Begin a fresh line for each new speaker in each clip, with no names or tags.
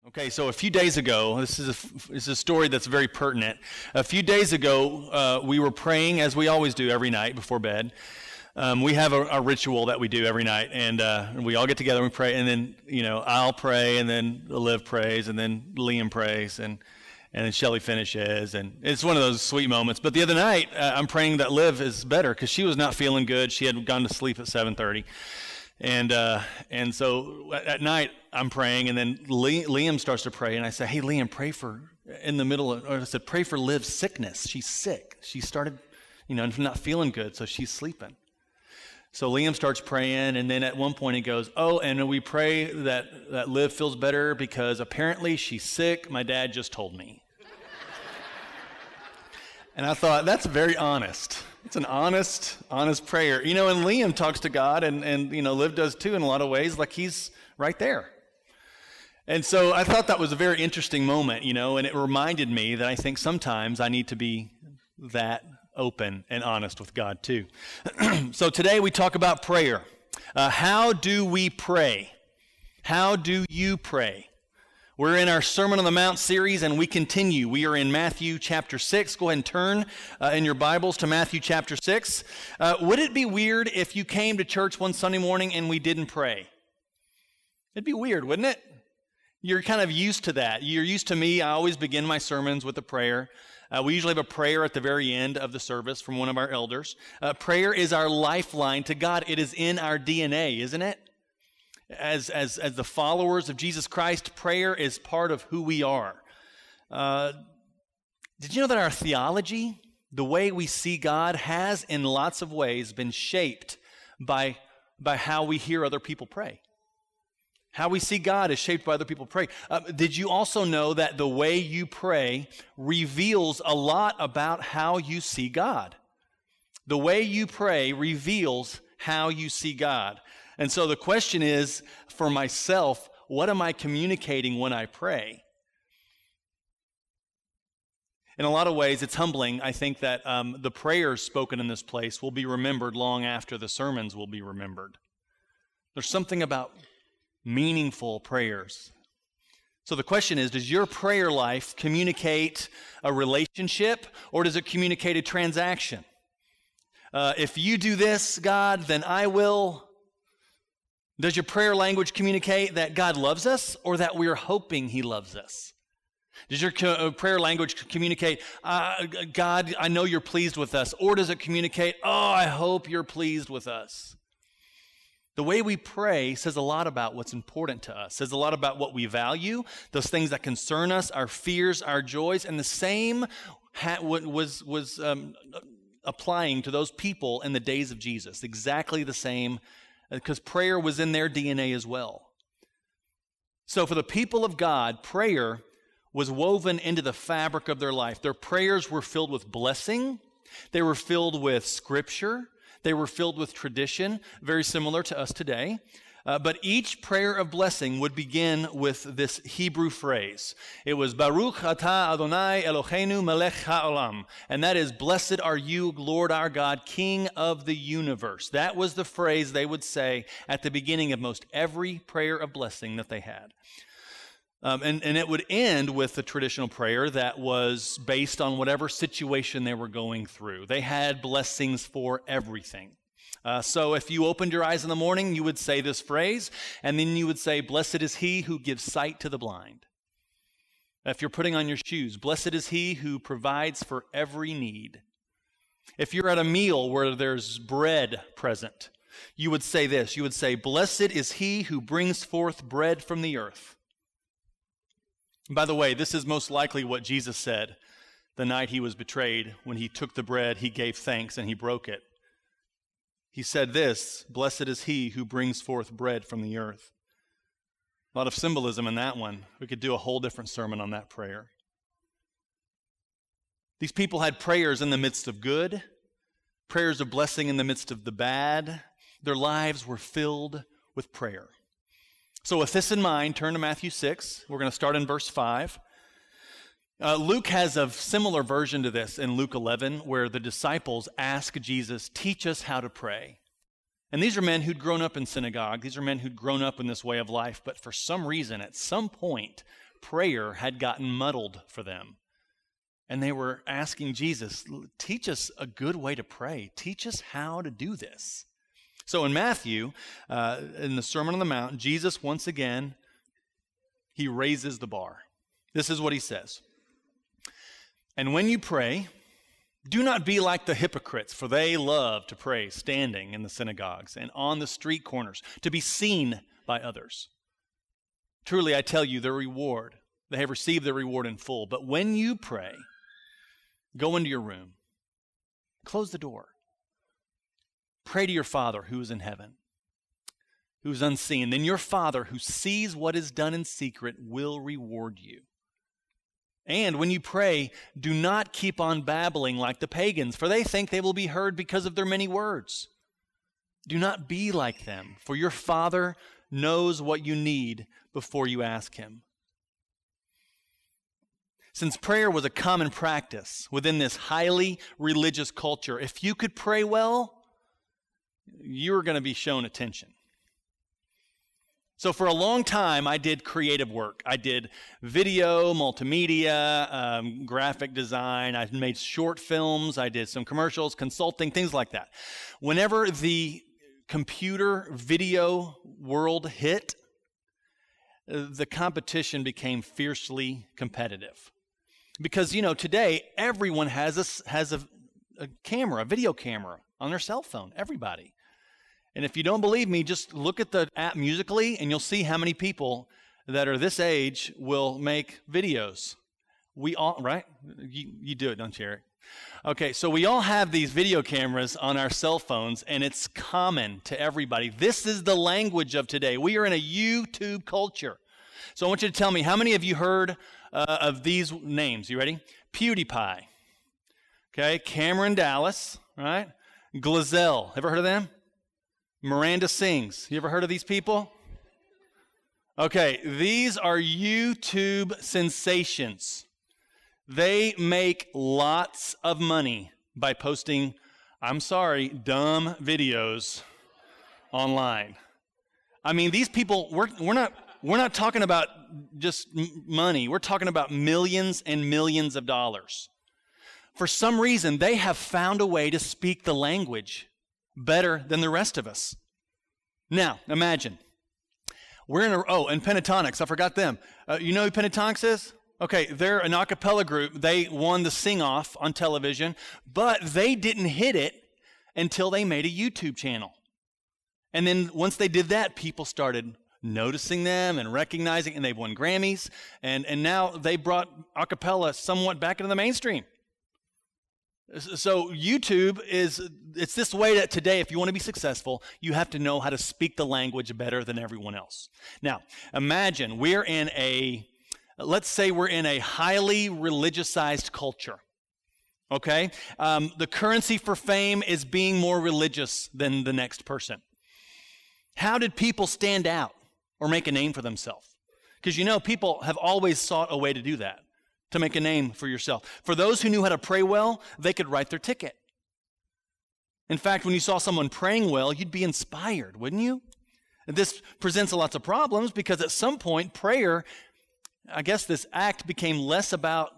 Okay, so a few days ago, this is a story that's very pertinent. A few days ago, we were praying, as we always do every night before bed. We have a ritual that we do every night, and we all get together and we pray, and then, I'll pray, and then Liv prays, and then Liam prays, and then Shelly finishes, and it's one of those sweet moments. But the other night, I'm praying that Liv is better, because she was not feeling good. She had gone to sleep at 7:30. And so at night I'm praying, and then Liam starts to pray, and I say, "Hey, Liam, pray for," I said, "Pray for Liv's sickness. She's sick. She started, not feeling good, so she's sleeping." So Liam starts praying, and then at one point he goes, "Oh, and we pray that Liv feels better because apparently she's sick. My dad just told me." And I thought, that's very honest. It's an honest prayer. And Liam talks to God, and Liv does too in a lot of ways, like he's right there. And so I thought that was a very interesting moment, and it reminded me that I think sometimes I need to be that open and honest with God too. So today we talk about prayer. How do we pray? How do you pray? We're in our Sermon on the Mount series, and we continue. We are in Matthew chapter 6. Go ahead and turn in your Bibles to Matthew chapter 6. Would it be weird if you came to church one Sunday morning and we didn't pray? It'd be weird, wouldn't it? You're kind of used to that. You're used to me. I always begin my sermons with a prayer. We usually have a prayer at the very end of the service from one of our elders. Prayer is our lifeline to God. It is in our DNA, isn't it? As the followers of Jesus Christ, prayer is part of who we are. Did you know that our theology, the way we see God, has in lots of ways been shaped by how we hear other people pray? How we see God is shaped by other people pray. Did you also know that the way you pray reveals a lot about how you see God? The way you pray reveals how you see God. And so the question is, for myself, what am I communicating when I pray? In a lot of ways, it's humbling. I think that the prayers spoken in this place will be remembered long after the sermons will be remembered. There's something about meaningful prayers. So the question is, does your prayer life communicate a relationship, or does it communicate a transaction? If you do this, God, then I will. Does your prayer language communicate that God loves us, or that we're hoping He loves us? Does your prayer language communicate, God, I know you're pleased with us, or does it communicate, oh, I hope you're pleased with us? The way we pray says a lot about what's important to us, says a lot about what we value, those things that concern us, our fears, our joys, and the same was applying to those people in the days of Jesus, exactly the same, because prayer was in their DNA as well. So for the people of God, prayer was woven into the fabric of their life. Their prayers were filled with blessing. They were filled with scripture. They were filled with tradition, very similar to us today. But each prayer of blessing would begin with this Hebrew phrase. It was Baruch atah Adonai Eloheinu melech ha'olam. And that is, blessed are you, Lord our God, King of the universe. That was the phrase they would say at the beginning of most every prayer of blessing that they had. And it would end with the traditional prayer that was based on whatever situation they were going through. They had blessings for everything. So if you opened your eyes in the morning, you would say this phrase, and then you would say, blessed is he who gives sight to the blind. If you're putting on your shoes, blessed is he who provides for every need. If you're at a meal where there's bread present, you would say this. You would say, blessed is he who brings forth bread from the earth. By the way, this is most likely what Jesus said the night he was betrayed. When he took the bread, he gave thanks and he broke it. He said this, blessed is he who brings forth bread from the earth. A lot of symbolism in that one. We could do a whole different sermon on that prayer. These people had prayers in the midst of good, prayers of blessing in the midst of the bad. Their lives were filled with prayer. So with this in mind, turn to Matthew 6. We're going to start in verse 5. Luke has a similar version to this in Luke 11, where the disciples ask Jesus, teach us how to pray. And these are men who'd grown up in synagogue. These are men who'd grown up in this way of life. But for some reason, at some point, prayer had gotten muddled for them. And they were asking Jesus, teach us a good way to pray. Teach us how to do this. So in Matthew, in the Sermon on the Mount, Jesus, once again, he raises the bar. This is what he says. And when you pray, do not be like the hypocrites, for they love to pray standing in the synagogues and on the street corners, to be seen by others. Truly, I tell you, they have received their reward in full. But when you pray, go into your room, close the door, pray to your Father who is in heaven, who is unseen. Then your Father who sees what is done in secret will reward you. And when you pray, do not keep on babbling like the pagans, for they think they will be heard because of their many words. Do not be like them, for your Father knows what you need before you ask him. Since prayer was a common practice within this highly religious culture, if you could pray well, you were going to be shown attention. So for a long time, I did creative work. I did video, multimedia, graphic design. I made short films. I did some commercials, consulting, things like that. Whenever the computer video world hit, the competition became fiercely competitive. Because, today, everyone has a camera, a video camera on their cell phone, everybody. And if you don't believe me, just look at the app Musical.ly, and you'll see how many people that are this age will make videos. We all, right? You do it, don't you, Eric? Okay, so we all have these video cameras on our cell phones, and it's common to everybody. This is the language of today. We are in a YouTube culture. So I want you to tell me, how many of you heard of these names? You ready? PewDiePie. Okay, Cameron Dallas, right? Glazelle. Ever heard of them? Miranda Sings. You ever heard of these people? Okay, these are YouTube sensations. They make lots of money by posting, dumb videos online. I mean, these people, we're not talking about just money. We're talking about millions and millions of dollars. For some reason, they have found a way to speak the language better than the rest of us. Now, imagine. And Pentatonics, I forgot them. You know who Pentatonics is? Okay, they're an a cappella group. They won the sing-off on television, but they didn't hit it until they made a YouTube channel. And then once they did that, people started noticing them and recognizing, and they've won Grammys, and now they brought a cappella somewhat back into the mainstream. So YouTube it's this way that today, if you want to be successful, you have to know how to speak the language better than everyone else. Now, imagine let's say we're in a highly religiousized culture, okay? The currency for fame is being more religious than the next person. How did people stand out or make a name for themselves? Because people have always sought a way to do that, to make a name for yourself. For those who knew how to pray well, they could write their ticket. In fact, when you saw someone praying well, you'd be inspired, wouldn't you? And this presents lots of problems because at some point, prayer, I guess this act became less about,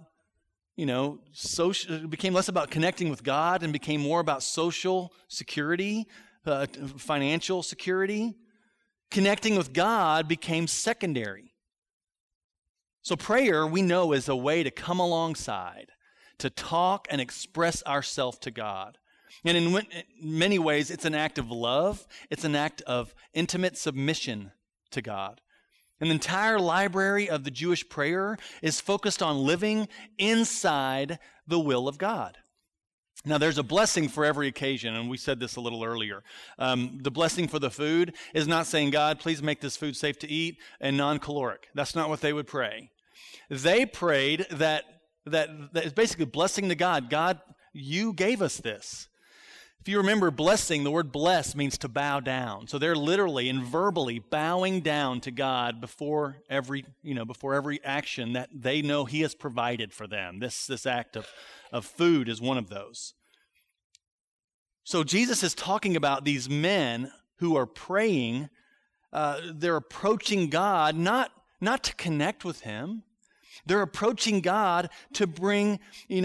became less about connecting with God and became more about social security, financial security. Connecting with God became secondary. So prayer, we know, is a way to come alongside, to talk and express ourselves to God. And in many ways, it's an act of love. It's an act of intimate submission to God. And the entire library of the Jewish prayer is focused on living inside the will of God. Now, there's a blessing for every occasion, and we said this a little earlier. The blessing for the food is not saying, God, please make this food safe to eat and non-caloric. That's not what they would pray. They prayed that is basically blessing to God. God, you gave us this. If you remember blessing, the word bless means to bow down. So they're literally and verbally bowing down to God before every action that they know He has provided for them. This act of food is one of those. So Jesus is talking about these men who are praying. They're approaching God not to connect with Him, They're approaching God to bring,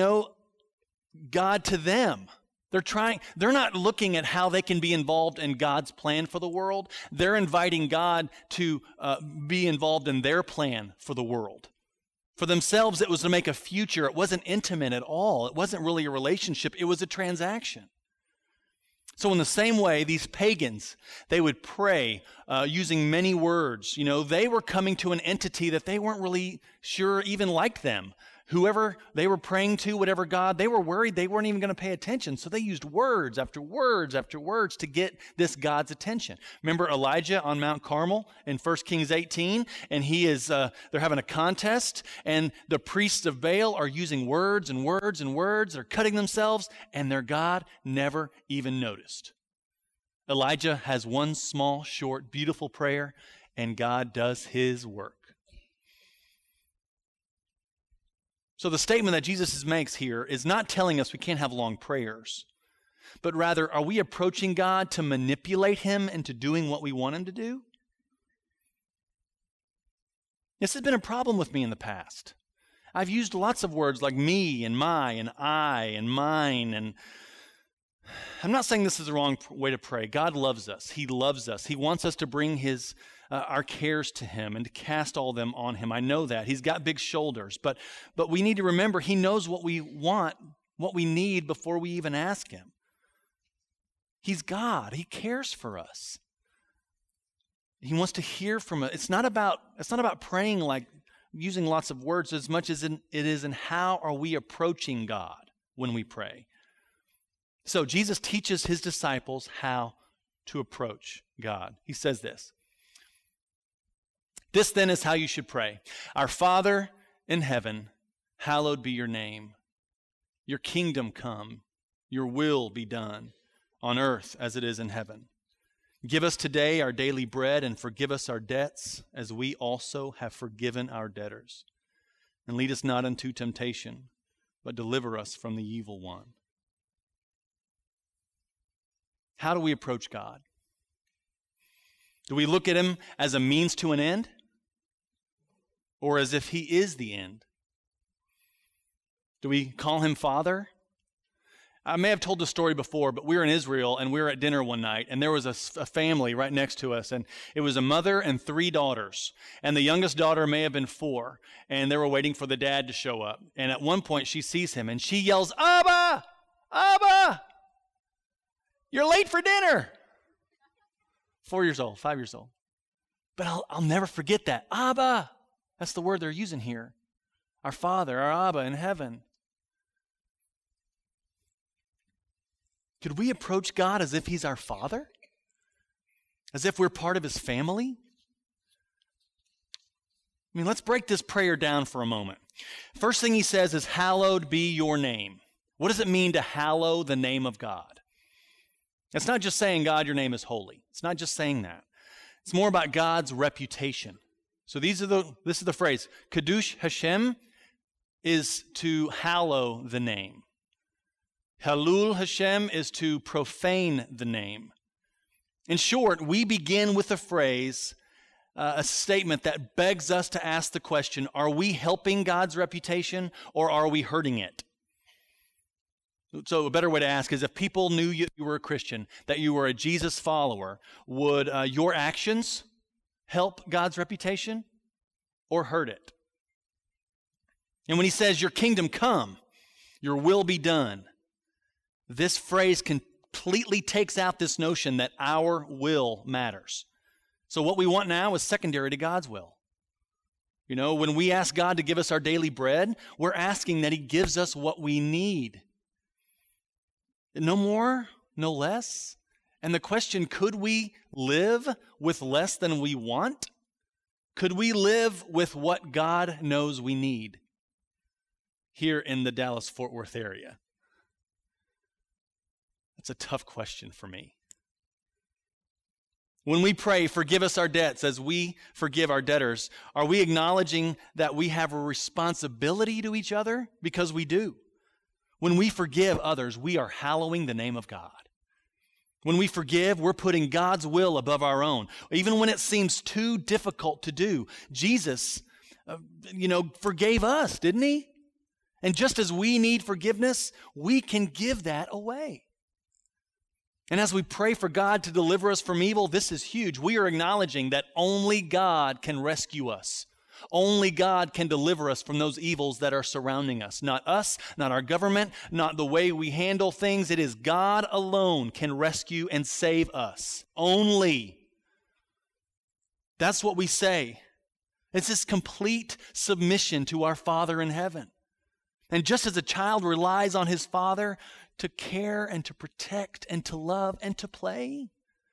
God to them. They're not looking at how they can be involved in God's plan for the world. They're inviting God to be involved in their plan for the world. For themselves, it was to make a future. It wasn't intimate at all. It wasn't really a relationship. It was a transaction. So in the same way, these pagans, they would pray using many words. They were coming to an entity that they weren't really sure even liked them. Whoever they were praying to, whatever God, they were worried they weren't even going to pay attention. So they used words after words after words to get this God's attention. Remember Elijah on Mount Carmel in 1 Kings 18? And they're having a contest, and the priests of Baal are using words and words and words. They're cutting themselves, and their God never even noticed. Elijah has one small, short, beautiful prayer, and God does his work. So the statement that Jesus makes here is not telling us we can't have long prayers, but rather, are we approaching God to manipulate him into doing what we want him to do? This has been a problem with me in the past. I've used lots of words like me and my and I and mine, and I'm not saying this is the wrong way to pray. God loves us. He loves us. He wants us to bring our cares to him and to cast all them on him. I know that. He's got big shoulders, but we need to remember he knows what we want, what we need before we even ask him. He's God. He cares for us. He wants to hear from us. It's not about praying like using lots of words as much as it is in how are we approaching God when we pray. So Jesus teaches his disciples how to approach God. He says this. This then is how you should pray. Our Father in heaven, hallowed be your name. Your kingdom come, your will be done on earth as it is in heaven. Give us today our daily bread and forgive us our debts as we also have forgiven our debtors. And lead us not into temptation, but deliver us from the evil one. How do we approach God? Do we look at him as a means to an end? Or as if he is the end? Do we call him Father? I may have told the story before, but we were in Israel and we were at dinner one night, and there was a family right next to us, and it was a mother and 3 daughters, and the youngest daughter may have been 4, and they were waiting for the dad to show up. And at one point she sees him and she yells, "Abba! Abba! You're late for dinner!" 4 years old, 5 years old. But I'll never forget that. Abba! That's the word they're using here. Our Father, our Abba in heaven. Could we approach God as if he's our Father? As if we're part of his family? I mean, let's break this prayer down for a moment. First thing he says is, hallowed be your name. What does it mean to hallow the name of God? It's not just saying, God, your name is holy. It's not just saying that. It's more about God's reputation. So this is the phrase. Kadush Hashem is to hallow the name. Halul Hashem is to profane the name. In short, we begin with a phrase, a statement that begs us to ask the question, are we helping God's reputation or are we hurting it? So a better way to ask is, if people knew you were a Christian, that you were a Jesus follower, would your actions help God's reputation or hurt it? And when he says, your kingdom come, your will be done, this phrase completely takes out this notion that our will matters. So what we want now is secondary to God's will. When we ask God to give us our daily bread, we're asking that he gives us what we need. No more, no less. And the question, could we live with less than we want? Could we live with what God knows we need here in the Dallas-Fort Worth area? That's a tough question for me. When we pray, forgive us our debts as we forgive our debtors, are we acknowledging that we have a responsibility to each other? Because we do. When we forgive others, we are hallowing the name of God. When we forgive, we're putting God's will above our own, even when it seems too difficult to do. Jesus forgave us, didn't he? And just as we need forgiveness, we can give that away. And as we pray for God to deliver us from evil, this is huge. We are acknowledging that only God can rescue us. Only God can deliver us from those evils that are surrounding us. Not us, not our government, not the way we handle things. It is God alone can rescue and save us. Only. That's what we say. It's this complete submission to our Father in heaven. And just as a child relies on his father to care and to protect and to love and to play,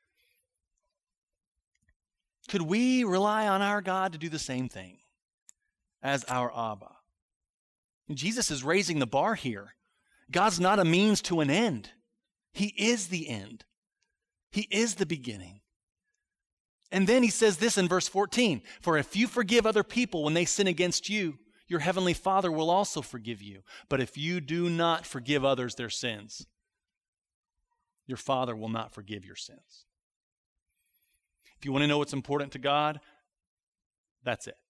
could we rely on our God to do the same thing as our Abba? And Jesus is raising the bar here. God's not a means to an end. He is the end. He is the beginning. And then he says this in verse 14, "For if you forgive other people when they sin against you, your heavenly Father will also forgive you. But if you do not forgive others their sins, your Father will not forgive your sins." If you want to know what's important to God, that's it.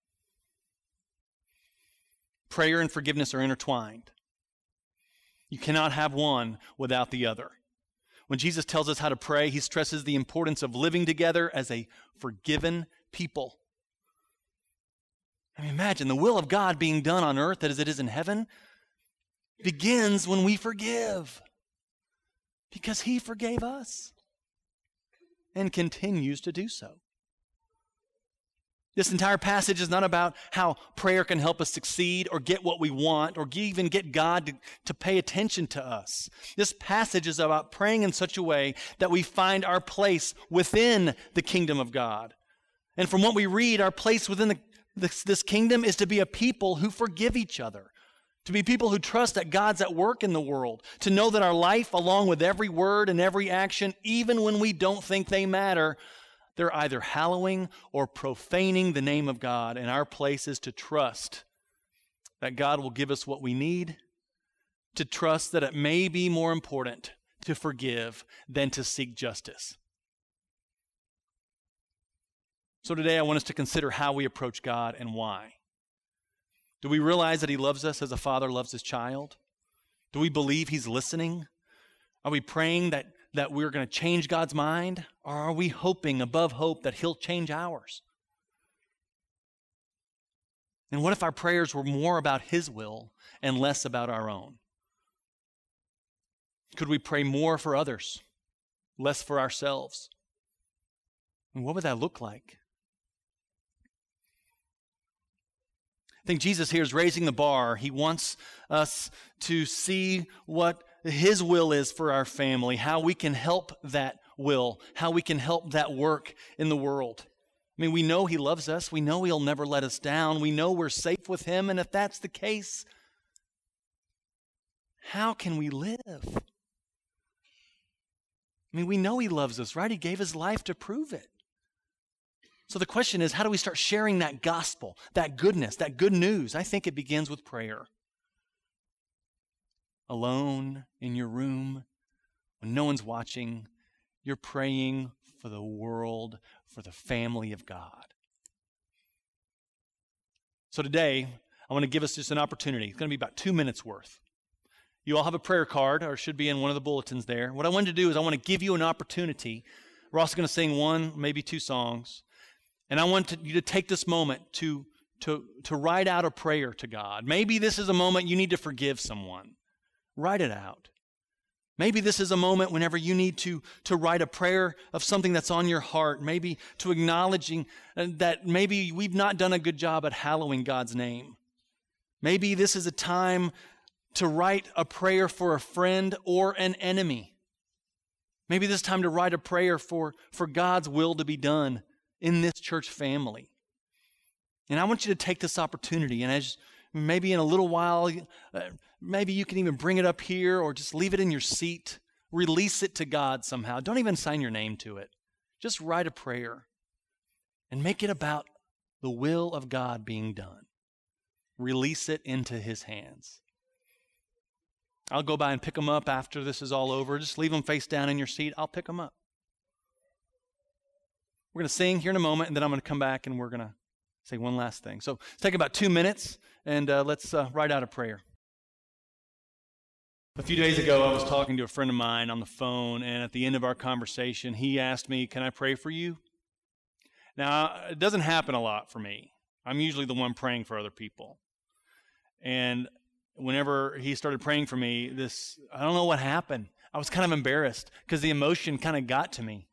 Prayer and forgiveness are intertwined. You cannot have one without the other. When Jesus tells us how to pray, he stresses the importance of living together as a forgiven people. I mean, imagine the will of God being done on earth as it is in heaven begins when we forgive, because he forgave us and continues to do so. This entire passage is not about how prayer can help us succeed or get what we want or even get God to pay attention to us. This passage is about praying in such a way that we find our place within the kingdom of God. And from what we read, our place within this kingdom is to be a people who forgive each other, to be people who trust that God's at work in the world, to know that our life, along with every word and every action, even when we don't think they matter, they're either hallowing or profaning the name of God. And our place is to trust that God will give us what we need, to trust that it may be more important to forgive than to seek justice. So today I want us to consider how we approach God and why. Do we realize that he loves us as a father loves his child? Do we believe he's listening? Are we praying that we're going to change God's mind? Or are we hoping above hope that he'll change ours? And what if our prayers were more about his will and less about our own? Could we pray more for others, less for ourselves? And what would that look like? I think Jesus here is raising the bar. He wants us to see what his will is for our family, how we can help that will, how we can help that work in the world. I mean, we know he loves us. We know he'll never let us down. We know we're safe with him. And if that's the case, how can we live? I mean, we know he loves us, right? He gave his life to prove it. So the question is, how do we start sharing that gospel, that goodness, that good news? I think it begins with prayer. Alone in your room, when no one's watching, you're praying for the world, for the family of God. So today, I want to give us just an opportunity. It's going to be about 2 minutes worth. You all have a prayer card, or it should be in one of the bulletins there. What I want to do is I want to give you an opportunity. We're also going to sing 1, maybe 2 songs. And I want you to take this moment to write out a prayer to God. Maybe this is a moment you need to forgive someone. Write it out. Maybe this is a moment whenever you need to write a prayer of something that's on your heart, maybe to acknowledging that maybe we've not done a good job at hallowing God's name. Maybe this is a time to write a prayer for a friend or an enemy. Maybe this is time to write a prayer for God's will to be done in this church family. And I want you to take this opportunity, and as maybe in a little while, maybe you can even bring it up here or just leave it in your seat. Release it to God somehow. Don't even sign your name to it. Just write a prayer and make it about the will of God being done. Release it into his hands. I'll go by and pick them up after this is all over. Just leave them face down in your seat. I'll pick them up. We're going to sing here in a moment, and then I'm going to come back and we're going to say one last thing. So let's take about 2 minutes, and let's write out a prayer. A few days ago, I was talking to a friend of mine on the phone, and at the end of our conversation, he asked me, "Can I pray for you?" Now, it doesn't happen a lot for me. I'm usually the one praying for other people. And whenever he started praying for me, I don't know what happened. I was kind of embarrassed because the emotion kind of got to me.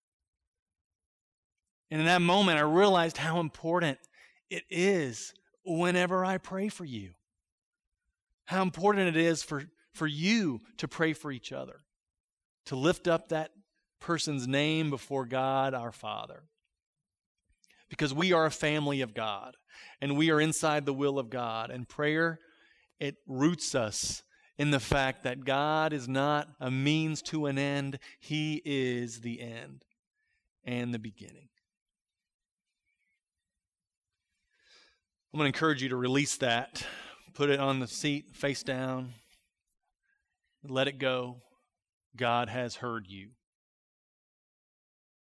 And in that moment, I realized how important it is whenever I pray for you. How important it is for you to pray for each other, to lift up that person's name before God our Father. Because we are a family of God, and we are inside the will of God. And prayer, it roots us in the fact that God is not a means to an end. He is the end and the beginning. I'm going to encourage you to release that. Put it on the seat, face down. Let it go. God has heard you.